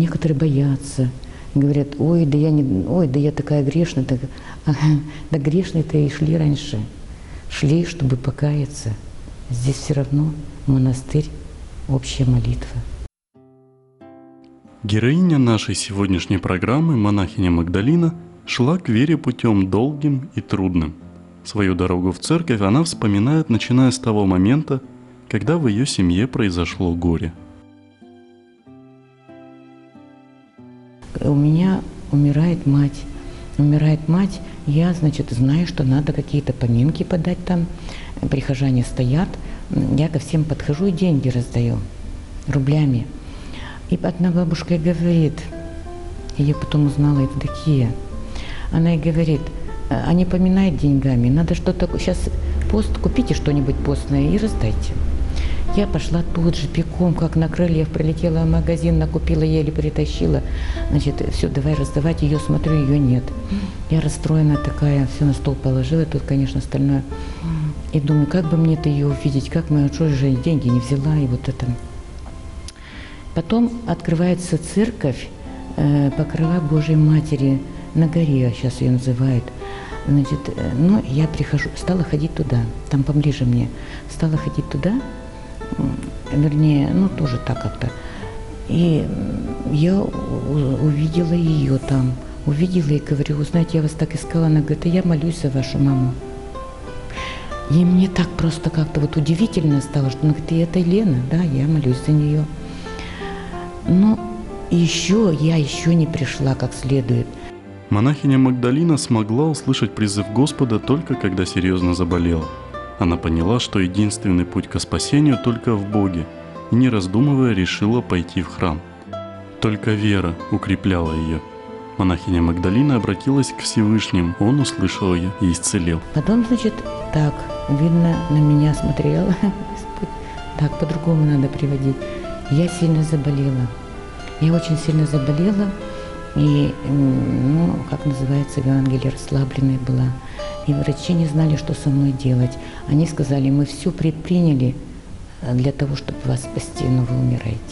некоторые боятся. Говорят, ой, да я такая грешная. Так, ага, да грешные-то и шли раньше. Шли, чтобы покаяться. Здесь все равно монастырь, общая молитва. Героиня нашей сегодняшней программы, монахиня Магдалина, шла к вере путем долгим и трудным. Свою дорогу в церковь она вспоминает, начиная с того момента, когда в ее семье произошло горе. У меня умирает мать. Я, значит, знаю, что надо какие-то поминки подать там. Прихожане стоят. Я ко всем подхожу и деньги раздаю рублями. И одна бабушка говорит, я ее потом узнала, Евдокия, она и говорит, а не поминает деньгами, надо что-то, сейчас пост, купите что-нибудь постное и раздайте. Я пошла тут же пеком, как на крыльях, прилетела в магазин, накупила, еле притащила. Значит, все, давай раздавать, ее смотрю, ее нет. Я расстроена такая, все на стол положила, тут, конечно, остальное. И думаю, как бы мне-то ее увидеть, как мы, что же, деньги не взяла, и вот это. Потом открывается церковь Покрова Божией Матери на горе, сейчас ее называют. Значит, ну, я прихожу, стала ходить туда, там поближе мне, стала ходить туда, вернее, ну, тоже так как-то. И я увидела ее там, увидела и говорю, вы знаете, я вас так искала, она говорит, а я молюсь за вашу маму. И мне так просто как-то вот удивительно стало, что она говорит, и это Лена, да, я молюсь за нее. Но я еще не пришла как следует. Монахиня Магдалина смогла услышать призыв Господа только когда серьезно заболела. Она поняла, что единственный путь к спасению только в Боге, и не раздумывая решила пойти в храм. Только вера укрепляла ее. Монахиня Магдалина обратилась к Всевышнему, Он услышал ее и исцелил. Потом, значит, так, видно, на меня смотрел Господь. Так, по-другому надо приводить. Я сильно заболела. Я очень сильно заболела. И, ну, как называется, в Евангелии расслабленная была. И врачи не знали, что со мной делать. Они сказали, мы все предприняли для того, чтобы вас спасти, но вы умираете.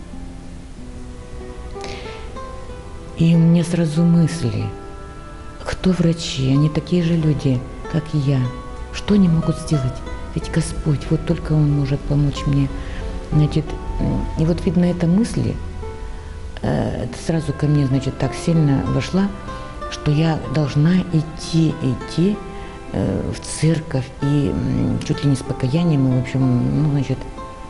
И у меня сразу мысли, кто врачи? Они такие же люди, как и я. Что они могут сделать? Ведь Господь, вот только Он может помочь мне. Значит, и вот видно, эта мысль сразу ко мне, значит, так сильно вошла, что я должна идти в церковь, и чуть ли не с покаянием, и, в общем, ну, значит,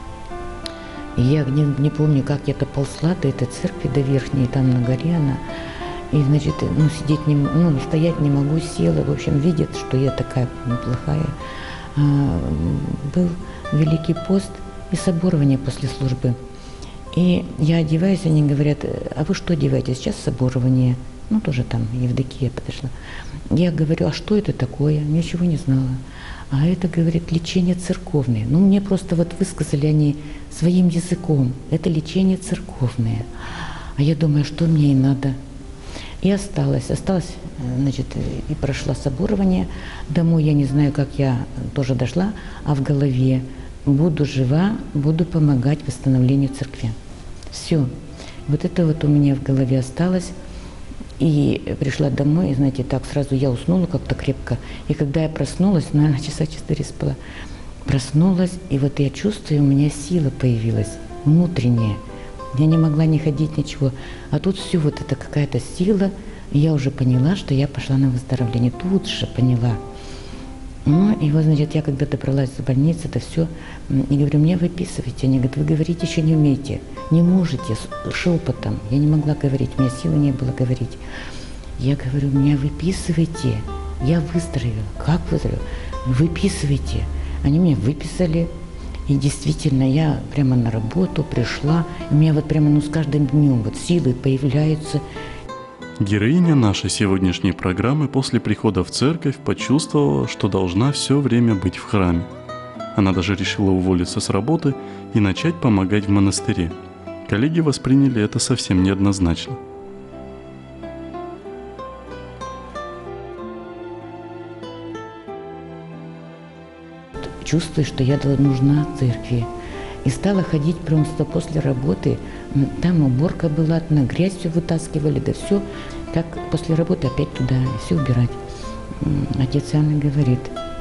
я не помню, как я доползла до этой церкви, до верхней, там на горе она, и, значит, ну, стоять не могу, села, в общем, видят, что я такая плохая. Был Великий пост и соборование после службы. И я одеваюсь, они говорят, а вы что одеваетесь? Сейчас соборование. Ну, тоже там Евдокия подошла. Я говорю, а что это такое? Ничего не знала. А это, говорит, лечение церковное. Ну, мне просто вот высказали они своим языком. Это лечение церковное. А я думаю, что мне и надо. И осталась, значит, и прошла соборование. Домой я не знаю, как я тоже дошла, а в голове буду жива, буду помогать восстановлению церкви. Все. Вот это вот у меня в голове осталось. И пришла домой, и, знаете, так сразу я уснула как-то крепко. И когда я проснулась, наверное, часа 4 спала, проснулась, и вот я чувствую, у меня сила появилась, внутренняя. Я не могла не ходить, ничего. А тут все вот это какая-то сила, и я уже поняла, что я пошла на выздоровление. Тут же поняла. Ну, и вот, значит, я когда добралась до больницы, это все, и говорю, мне выписывайте. Они говорят, вы говорить еще не умеете, не можете, шепотом. Я не могла говорить, у меня силы не было говорить. Я говорю, меня выписывайте. Я выздоровела. Как выздоровела? Выписывайте. Они меня выписали. И действительно, я прямо на работу пришла. У меня вот прямо, ну, с каждым днем вот силы появляются. Героиня нашей сегодняшней программы после прихода в церковь почувствовала, что должна все время быть в храме. Она даже решила уволиться с работы и начать помогать в монастыре. Коллеги восприняли это совсем неоднозначно. Чувствую, что я нужна церкви. И стала ходить просто после работы. Там уборка была, на грязь все вытаскивали, да все. Как после работы опять туда все убирать. Отец Иоанн говорит,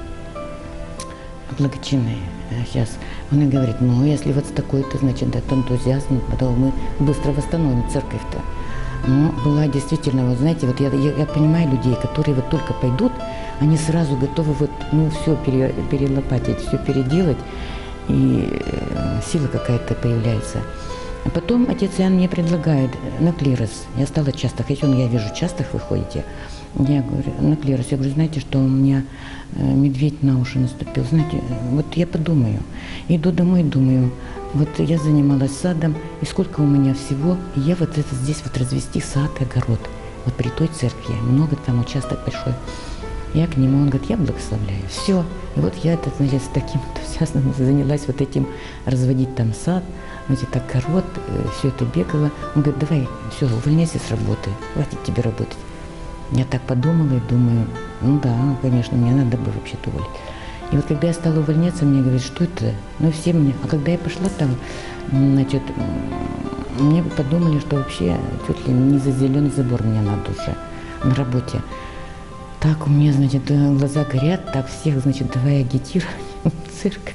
благочинный сейчас, он и говорит, ну если вот с такой-то, значит, да, энтузиазм, то мы быстро восстановим церковь-то. Но была действительно, вот знаете, вот я понимаю людей, которые вот только пойдут, они сразу готовы вот, ну, все перелопатить, все переделать, и сила какая-то появляется. А потом отец Иоанн мне предлагает на клирос. Я стала часто ходить, я вижу, часто вы ходите. Я говорю, на клирос. Я говорю, знаете, что у меня медведь на уши наступил. Знаете, вот я подумаю. Иду домой, думаю, вот я занималась садом, и сколько у меня всего. И я вот это здесь вот развести сад и огород. Вот при той церкви. Много там участок большой. Я к нему, он говорит, я благословляю. Все. И вот я, это, значит, с таким энтузиазмом занялась вот этим, разводить там сад, значит, огород, все это бегала. Он говорит, давай, все, увольняйся с работы, хватит тебе работать. Я так подумала и думаю, ну да, конечно, мне надо бы вообще-то уволить. И вот когда я стала увольняться, мне говорят, что это? Ну все мне. А когда я пошла там, значит, мне подумали, что вообще чуть ли не за зеленый забор мне надо уже на работе. Так у меня, значит, глаза горят, так всех, значит, давай агитировать в церковь.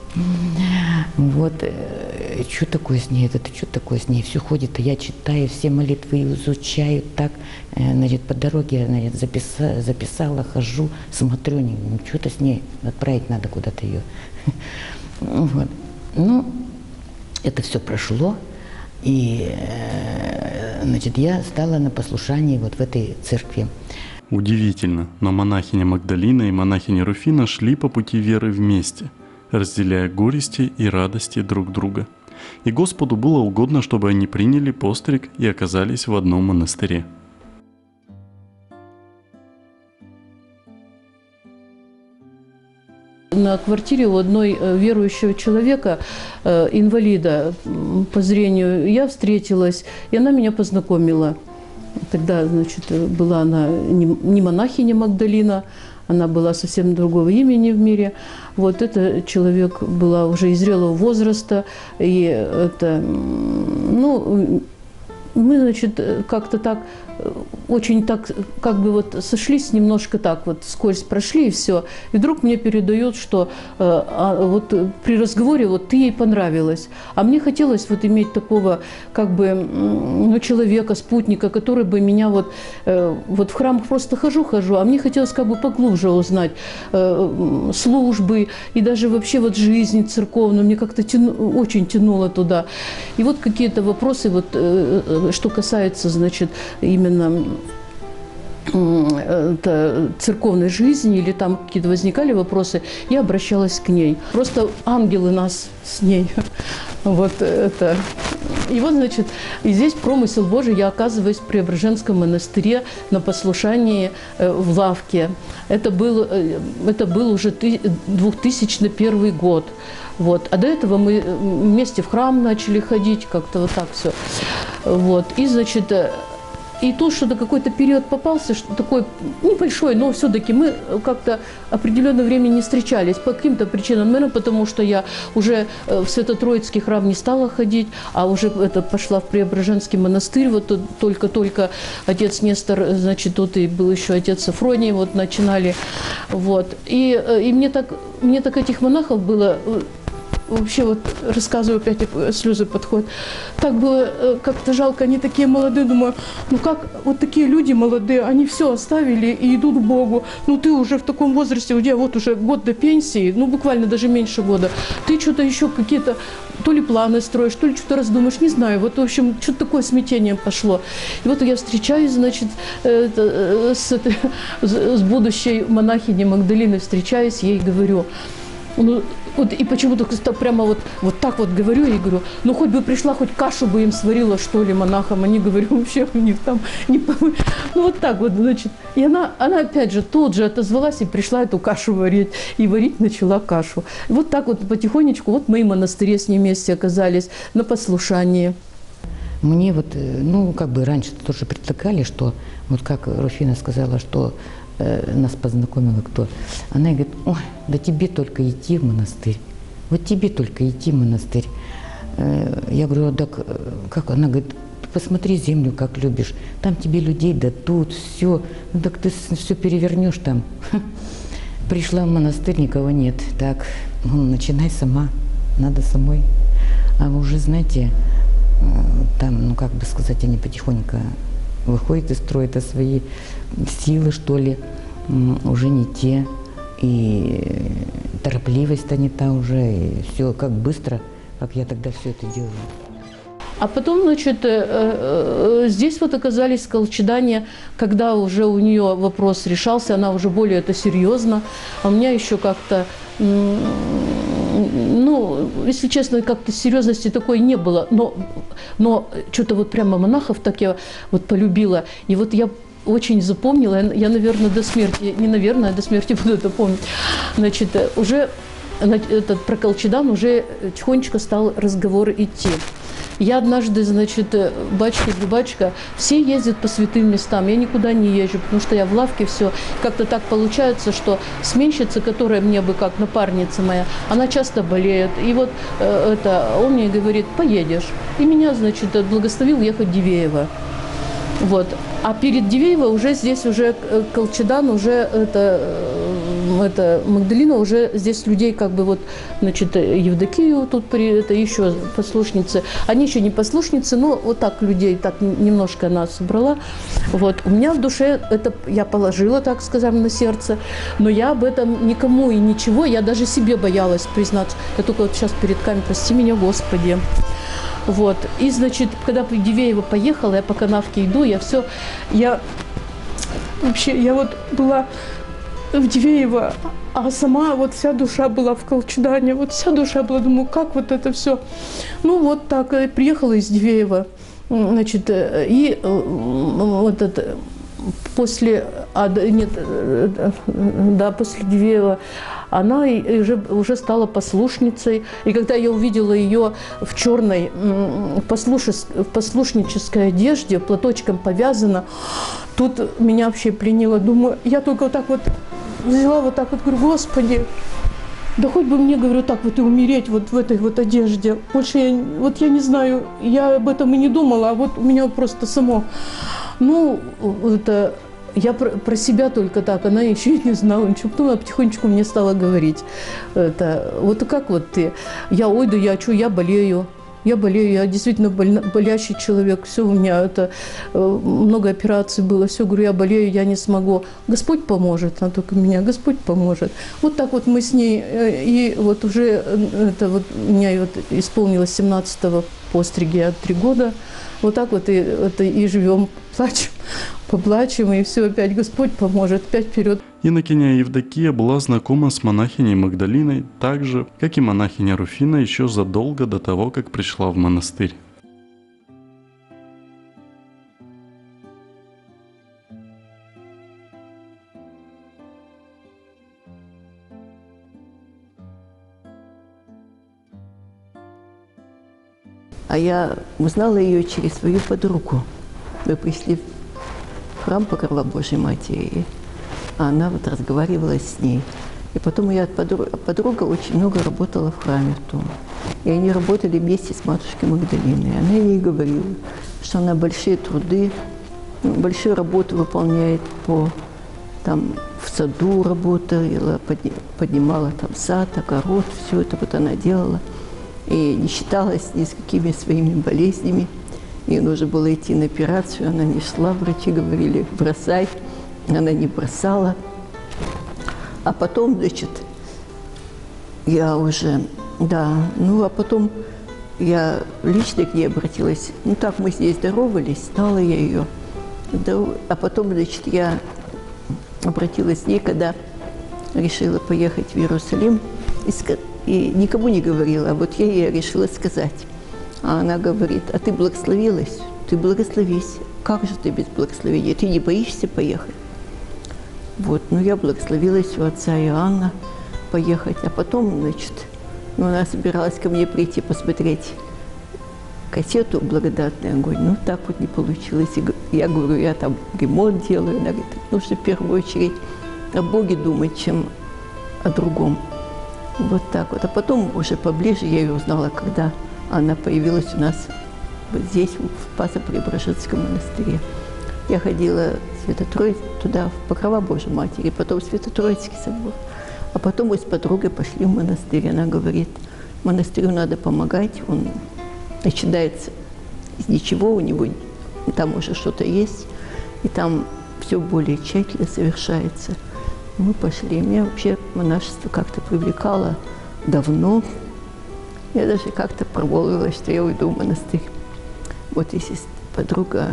Вот, что такое с ней, это что такое с ней, все ходит, я читаю, все молитвы изучаю, так, значит, по дороге, значит, записала, хожу, смотрю, что-то с ней, отправить надо куда-то ее. Вот. Ну, это все прошло, и, значит, я стала на послушании вот в этой церкви. Удивительно, но монахиня Магдалина и монахиня Руфина шли по пути веры вместе, разделяя горести и радости друг друга. И Господу было угодно, чтобы они приняли постриг и оказались в одном монастыре. На квартире у одной верующего человека, инвалида по зрению, я встретилась, и она меня познакомила. Тогда, значит, была она не монахиня Магдалина, она была совсем другого имени в мире. Вот этот человек была уже из зрелого возраста, и это, ну, мы, значит, как-то так, очень так, как бы вот сошлись немножко так, вот скользь прошли и все. И вдруг мне передают, что вот при разговоре вот ты ей понравилась. А мне хотелось вот иметь такого, как бы, ну, человека, спутника, который бы меня вот в храм просто хожу, а мне хотелось как бы поглубже узнать службы и даже вообще вот жизнь церковную. Мне как-то очень тянуло туда. И вот какие-то вопросы, вот, что касается, значит, именно церковной жизни или там какие-то возникали вопросы, я обращалась к ней. Просто ангелы нас с ней. Вот это. И вот, значит, и здесь промысел Божий, я оказываюсь в Преображенском монастыре на послушании в лавке. Это был уже 2001 год. Вот. А до этого мы вместе в храм начали ходить, как-то вот так все. Вот. И, значит, и тут что-то какой-то период попался, что такой небольшой, но все-таки мы как-то определенное время не встречались по каким-то причинам. Наверное, потому что я уже в Свято-Троицкий храм не стала ходить, а уже пошла в Преображенский монастырь. Вот тут только отец Нестор, значит, тут и был еще отец Сафроний, вот начинали. Вот. И мне так этих монахов было... Вообще вот рассказываю, опять слезы подходят. Так было как-то жалко, они такие молодые, думаю, ну как вот такие люди молодые, они все оставили и идут к Богу. Ну ты уже в таком возрасте, у тебя вот уже год до пенсии, ну буквально даже меньше года. Ты что-то еще какие-то, то ли планы строишь, то ли что-то раздумаешь, не знаю. Вот в общем, что-то такое смятение пошло. И вот я встречаюсь, значит, с будущей монахиней Магдалиной, встречаюсь, ей говорю, ну, вот, и почему-то прямо вот так вот говорю, и говорю, ну хоть бы пришла, хоть кашу бы им сварила, что ли, монахам. Они, говорю, вообще у них там не... Ну вот так вот, значит. И она опять же тут же отозвалась и пришла эту кашу варить. И варить начала кашу. И вот так вот потихонечку, вот мы и в монастыре с ней вместе оказались на послушании. Мне вот, ну, как бы раньше тоже предлагали, что, вот как Руфина сказала, что нас познакомила кто. Она говорит, ой, да тебе только идти в монастырь. вот тебе только идти в монастырь. Я говорю, так как? Она говорит, посмотри землю, как любишь. Там тебе людей дадут, все. Ну так ты все перевернешь там. Пришла в монастырь, никого нет. Так, ну, начинай сама, надо самой. А уже, знаете, там, ну как бы сказать, они потихоньку выходят из строя, это свои силы, что ли, уже не те. И торопливость-то не та уже, и все как быстро, как я тогда все это делала. А потом, значит, здесь вот оказались колчедане, когда уже у нее вопрос решался, она уже более это серьезно, а у меня еще как-то, ну, если честно, как-то серьезности такой не было, но что-то вот прямо монахов так я вот полюбила, и вот я очень запомнила, я, наверное, до смерти, не наверное, до смерти буду это помнить, значит, уже этот про колчедан уже тихонечко стал разговор идти. Я однажды, значит, батюшка, все ездят по святым местам, я никуда не езжу, потому что я в лавке, все. Как-то так получается, что сменщица, которая мне бы как напарница моя, она часто болеет. И вот он мне говорит, поедешь. И меня, значит, благословил ехать в Дивеево. Вот. А перед Дивеево уже здесь уже колчедан, уже это Магдалина, уже здесь людей как бы вот, значит, Евдокию тут это еще послушницы. Они еще не послушницы, но вот так людей, так немножко она собрала. Вот. У меня в душе это я положила, так скажем, на сердце, но я об этом никому и ничего, я даже себе боялась признаться. Я только вот сейчас перед камерой, прости меня, Господи. Вот. И, значит, когда в Дивеево поехала, я по канавке иду, я вот была в Дивеево, а сама вот вся душа была в колчедане, вот вся душа была, думаю, как вот это все. Ну, вот так, приехала из Дивеева, значит, и вот это... После Дивеева она уже стала послушницей. И когда я увидела ее в черной послушнической одежде, платочком повязана, тут меня вообще пленило. Думаю, я только вот так вот взяла, вот так вот, говорю, Господи, да хоть бы мне, говорю, так вот и умереть вот в этой вот одежде. Больше я не знаю, я об этом и не думала, а вот у меня просто само... Ну, это я про себя только так, она еще и не знала ничего. Потом она потихонечку мне стала говорить. Это, вот как вот ты? Я болею. Я действительно болящий человек. Все у меня, это много операций было. Все, говорю, я болею, я не смогу. Господь поможет, она только меня, Господь поможет. Вот так вот мы с ней, и вот уже это вот у меня вот исполнилось 17-го постриге 3 года. Вот так вот и живем, плачем, поплачем, и все, опять Господь поможет, опять вперед. Инокиня Евдокия была знакома с монахиней Магдалиной так же, как и монахиня Руфина еще задолго до того, как пришла в монастырь. А я узнала ее через свою подругу. Мы пришли в храм Покрова Божьей Матери, а она вот разговаривала с ней. И потом моя подруга очень много работала в храме в том. И они работали вместе с матушкой Магдалиной. Она ей говорила, что она большие труды, большую работу выполняет там в саду работала, поднимала там сад, огород, все это вот она делала. И не считалась ни с какими своими болезнями. Ей нужно было идти на операцию, она не шла, врачи говорили, бросай. Она не бросала. А потом, значит, я уже, а потом я лично к ней обратилась. Ну так мы с ней здоровались, знала я ее. А потом, значит, я обратилась к ней, когда решила поехать в Иерусалим. И никому не говорила, а вот я ей решила сказать. А она говорит, а ты благословилась? Ты благословись. Как же ты без благословения? Ты не боишься поехать? Вот, я благословилась у отца Иоанна поехать. А потом, значит, она собиралась ко мне прийти посмотреть кассету «Благодатный огонь». Так вот не получилось. И я говорю, я там ремонт делаю. Она говорит, нужно в первую очередь о Боге думать, чем о другом. Вот так вот. А потом уже поближе я ее узнала, когда она появилась у нас вот здесь, в Спасо-Преображенском монастыре. Я ходила туда, в Покрова Божьей Матери, потом в Свято-Троицкий собор. А потом мы с подругой пошли в монастырь. Она говорит, монастырю надо помогать, он начинается из ничего, у него там уже что-то есть, и там все более тщательно совершается. Мы пошли. Меня вообще монашество как-то привлекало давно. Я даже как-то промолвилась, что я уйду в монастырь. Вот если подруга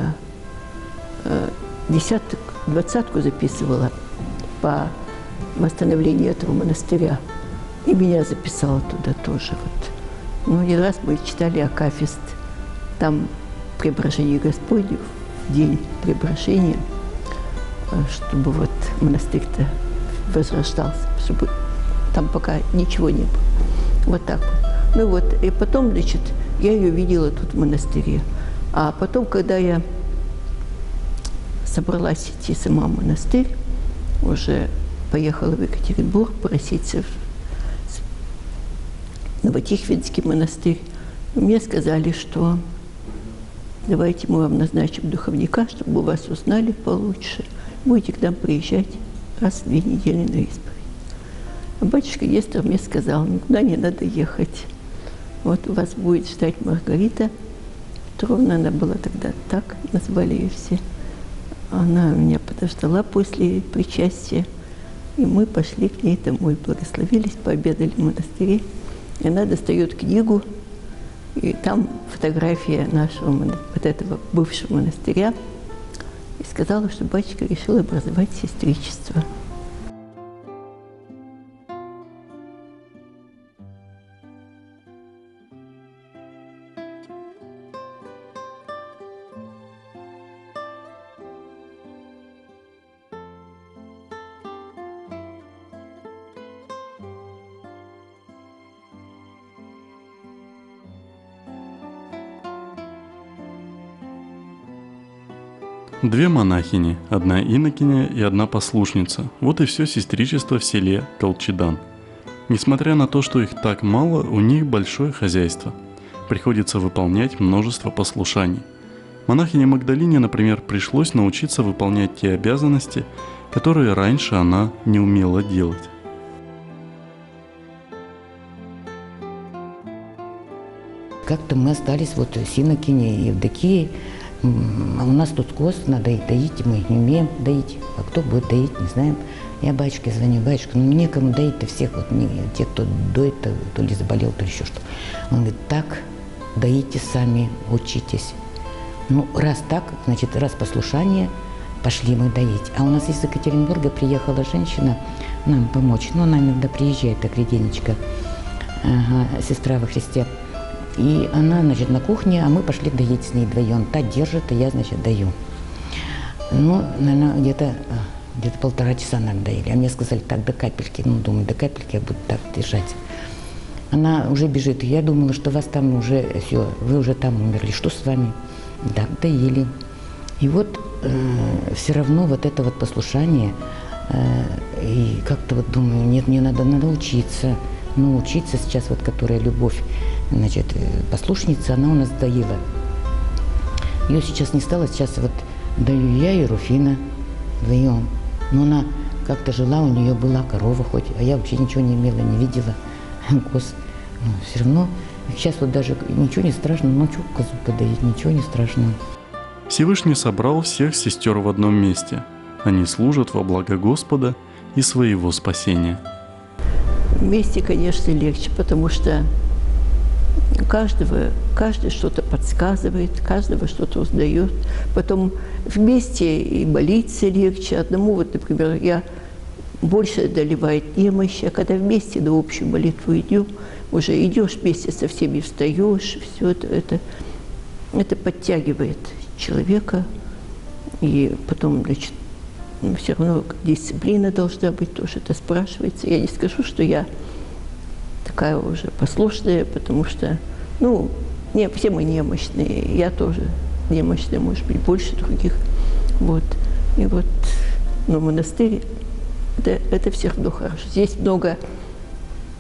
двадцатку записывала по восстановлению этого монастыря, и меня записала туда тоже. Вот. Ну, один раз мы читали акафист, там преображение Господне, в день преображения, чтобы вот монастырь-то возрождался, чтобы там пока ничего не было. Вот так вот. Ну вот, и потом, значит, я ее видела тут в монастыре. А потом, когда я собралась идти сама в монастырь, уже поехала в Екатеринбург проситься в Новотихвинский монастырь, мне сказали, что давайте мы вам назначим духовника, чтобы вас узнали получше. Будете к нам приезжать раз в 2 недели на исповедь. А батюшка Нестор мне сказал, никуда не надо ехать. Вот вас будет ждать Маргарита Петровна, она была тогда так, назвали ее все. Она меня подождала после причастия, и мы пошли к ней домой, благословились, пообедали в монастыре. И она достает книгу, и там фотография нашего, вот этого бывшего монастыря, и сказала, что батюшка решил образовать сестричество. Две монахини, одна инокиня и одна послушница. Вот и все сестричество в селе Колчедан. Несмотря на то, что их так мало, у них большое хозяйство. Приходится выполнять множество послушаний. Монахине Магдалине, например, пришлось научиться выполнять те обязанности, которые раньше она не умела делать. Как-то мы остались вот с инокиней и Евдокией. А у нас тут коз, надо их доить, мы их не умеем доить. А кто будет доить, не знаем. Я батюшке звоню, батюшка, ну некому доить-то всех, вот те, кто доит, то ли заболел, то ли еще что. Он говорит, так, доите сами, учитесь. Ну, раз так, значит, раз послушание, пошли мы доить. А у нас из Екатеринбурга приехала женщина нам помочь. Ну, она иногда приезжает, так, Реденечка, сестра во Христе. И она, значит, на кухне, а мы пошли доить с ней вдвоем. Та держит, а я, значит, даю. Ну, наверное, где-то 1,5 часа, наверное, доили. А мне сказали, так, до капельки. Ну, думаю, до капельки я буду так держать. Она уже бежит. Я думала, что вас там уже, все, вы уже там умерли. Что с вами? Да, доили. И вот все равно вот это вот послушание, и как-то вот думаю, нет, мне надо учиться. Ну, учиться сейчас, вот, которая любовь, значит, послушница, она у нас доила. Ее сейчас не стало, сейчас вот даю я и Руфина вдвоем. Но она как-то жила, у нее была корова хоть, а я вообще ничего не имела, не видела коз. Но все равно сейчас вот даже ничего не страшно, ну, что козу подоить, ничего не страшно. Всевышний собрал всех сестер в одном месте. Они служат во благо Господа и своего спасения. Вместе, конечно, легче, потому что каждый что-то подсказывает, каждого что-то узнает. Потом вместе и молиться легче. Одному, вот, например, я больше одолевает немощь, а когда вместе на общую молитву идем, уже идешь вместе со всеми, встаешь, все это подтягивает человека. И потом, значит, все равно дисциплина должна быть, тоже это спрашивается. Я не скажу, что я такая уже послушная, потому что, ну, не, все мы немощные, я тоже немощная, может быть, больше других. Вот. И вот, но монастырь, это все равно хорошо. Здесь много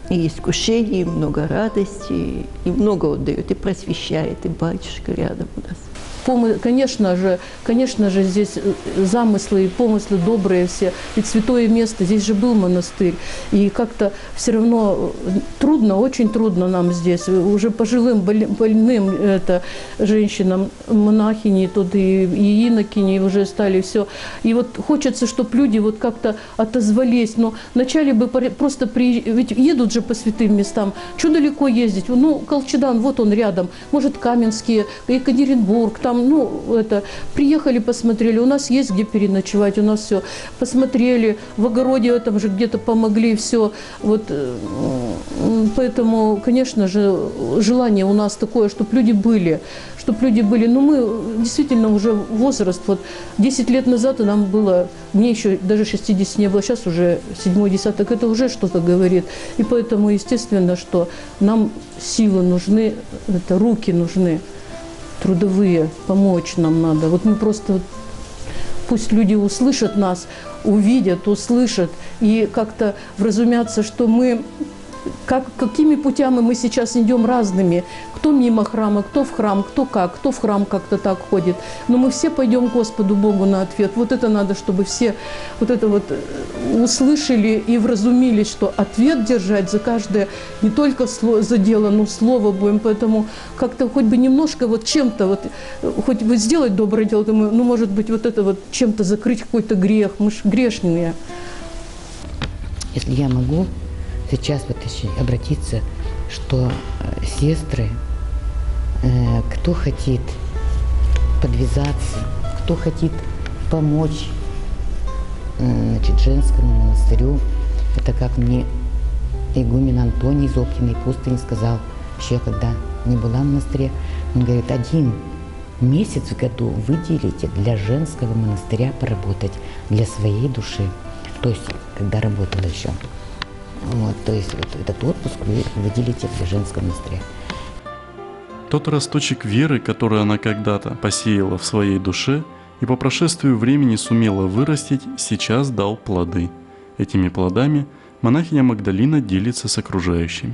и искушений, и много радости, и много вот дает, и просвещает, и батюшка рядом у нас. Конечно же, здесь замыслы и помыслы добрые все. Ведь святое место, здесь же был монастырь. И как-то все равно трудно, очень трудно нам здесь. Уже пожилым, больным женщинам, монахини, тут и инокини уже стали все. И вот хочется, чтобы люди вот как-то отозвались. Но вначале бы просто ведь едут же по святым местам. Что далеко ездить? Ну, Колчедан, вот он рядом. Может, Каменские, Екатеринбург, там, приехали, посмотрели, у нас есть где переночевать, у нас все, посмотрели, в огороде этом же где-то помогли, все, вот, поэтому, конечно же, желание у нас такое, чтобы люди были, но мы действительно уже возраст, вот, 10 лет назад нам было, мне еще даже 60 не было, сейчас уже 7-й десяток, это уже что-то говорит, и поэтому, естественно, что нам силы нужны, руки нужны, трудовые, помочь нам надо. Вот мы просто, пусть люди услышат нас, увидят, услышат и как-то вразумятся, что мы, какими путями мы сейчас идем разными. Кто мимо храма, кто в храм, кто в храм как-то так ходит. Но мы все пойдем к Господу Богу на ответ. Вот это надо, чтобы все вот это вот услышали и вразумились, что ответ держать за каждое, не только за дело, но слово будем. Поэтому как-то хоть бы немножко вот чем-то, вот, хоть бы сделать доброе дело, думаю, ну, может быть, вот это вот чем-то закрыть какой-то грех. Мы же грешные. Если я могу сейчас вот еще обратиться, что сестры, кто хотит подвязаться, кто хотит помочь женскому монастырю, это как мне игумен Антоний из Оптиной пустыни сказал, еще когда не была в монастыре, он говорит, 1 месяц в году выделите для женского монастыря поработать, для своей души, то есть когда работала еще. Вот, то есть вот этот отпуск вы выделите для женского монастыря. Тот росточек веры, который она когда-то посеяла в своей душе и по прошествию времени сумела вырастить, сейчас дал плоды. Этими плодами монахиня Магдалина делится с окружающими.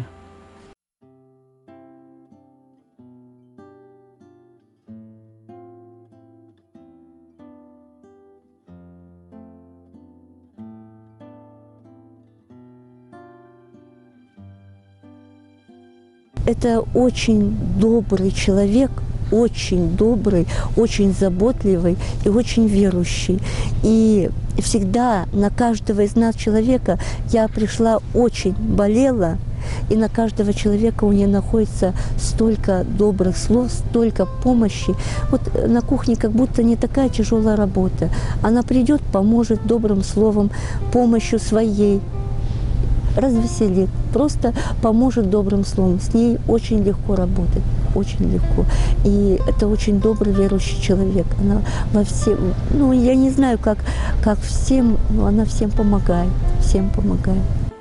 Это очень добрый человек, очень добрый, очень заботливый и очень верующий. И всегда на каждого из нас человека я пришла очень болела, и на каждого человека у нее находится столько добрых слов, столько помощи. Вот на кухне как будто не такая тяжелая работа. Она придет, поможет добрым словом, помощью своей, развеселит, просто поможет добрым словом. С ней очень легко работать, очень легко. И это очень добрый, верующий человек. Она во всем, ну, я не знаю, как всем, но она всем помогает, всем помогает.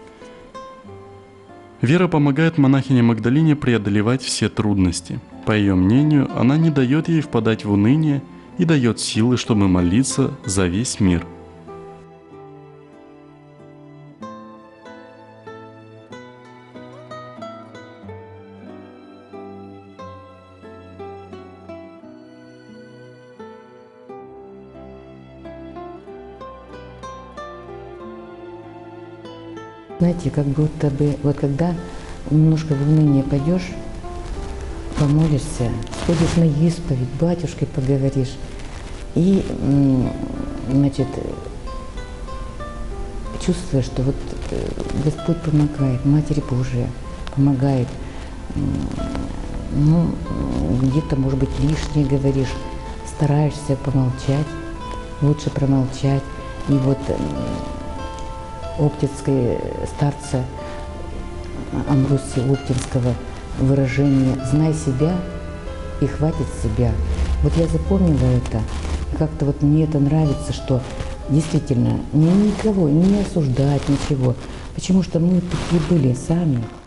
Вера помогает монахине Магдалине преодолевать все трудности. По ее мнению, она не дает ей впадать в уныние и дает силы, чтобы молиться за весь мир. Знаете, как будто бы, вот когда немножко в уныние пойдешь, помолишься, сходишь на исповедь, батюшкой поговоришь, и, значит, чувствуешь, что вот Господь помогает, Матерь Божия помогает, ну, где-то, может быть, лишнее говоришь, стараешься помолчать, лучше промолчать, и вот оптинской старца Амвросия Оптинского выражение «знай себя и хватит себя». Вот я запомнила это, и как-то вот мне это нравится, что действительно никого не осуждать, ничего, потому что мы такие были сами.